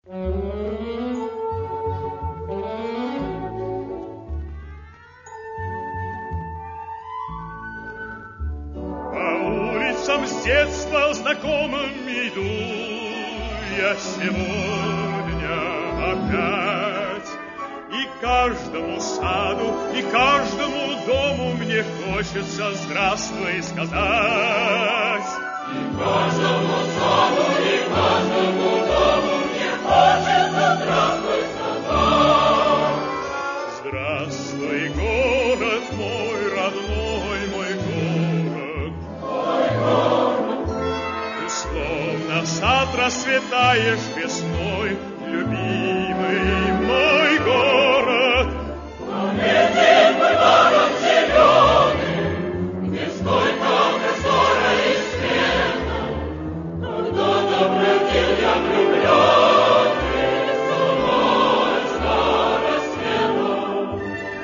С детства знакомым иду я сегодня опять, и каждому саду, и каждому дому мне хочется здравствуй сказать. И каждому саду, и каждому дому мне хочется здравствуй сказать. Здравствуй, город мой, родной мой город. Ты словно сад расцветаешь весной, любимый мой город. Поглядим мой город зеленый, где столько простора и света. Когда-то бродил я влюбленный, всю ночь до рассвета.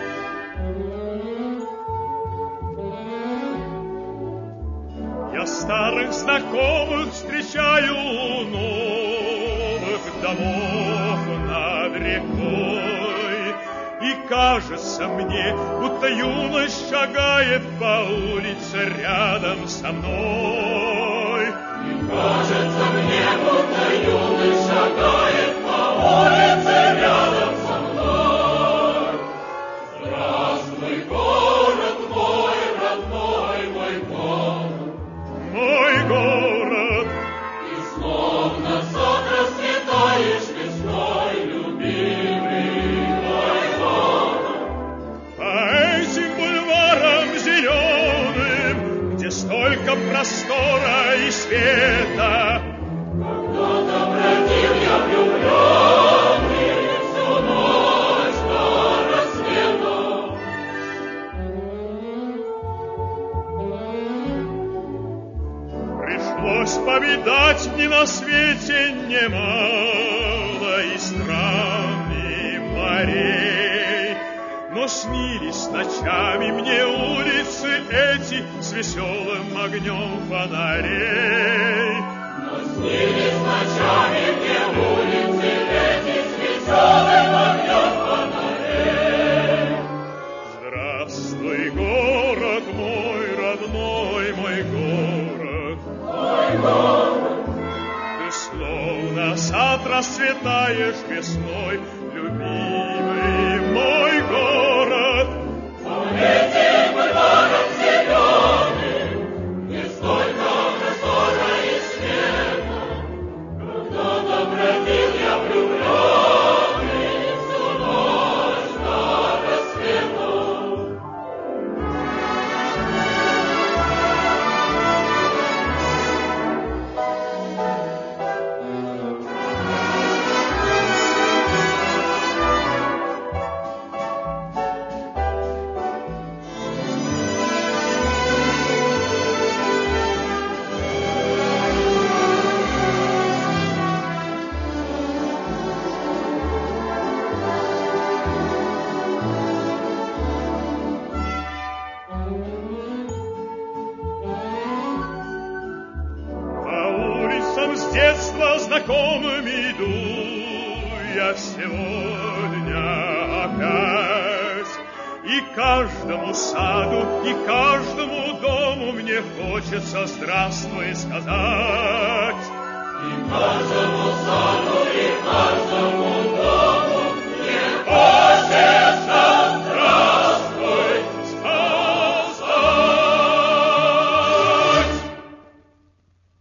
Я старых знакомых встречаю у новых домов над рекой, и кажется мне, будто юность шагает по улице рядом со мной. И кажется мне, будто юность шагает по улице рядом со мной. Здравствуй, город мой, родной мой город. Мой город, И словно сад расцветаешь весной, любимый мой город. по этим бульварам зеленым, где столько простора и света, Когда-то бродил я влюбленный, всю ночь до рассвета. пришлось повидать мне на свете немало и стран, и морей. Но снились ночами мне улицы эти с веселым огнем фонарей. Но снились ночами мне улицы эти с веселым огнем фонарей. Здравствуй, город мой, родной мой город. Мой город, Ты словно сад расцветаешь весной, любимый мой город. по этим бульварам зеленым, где столько простора и света. Когда-то бродил я влюбленный, всю ночь до рассвета. С детства знакомым иду я сегодня опять, и каждому саду, и каждому дому мне хочется здравствуй сказать. И каждому саду,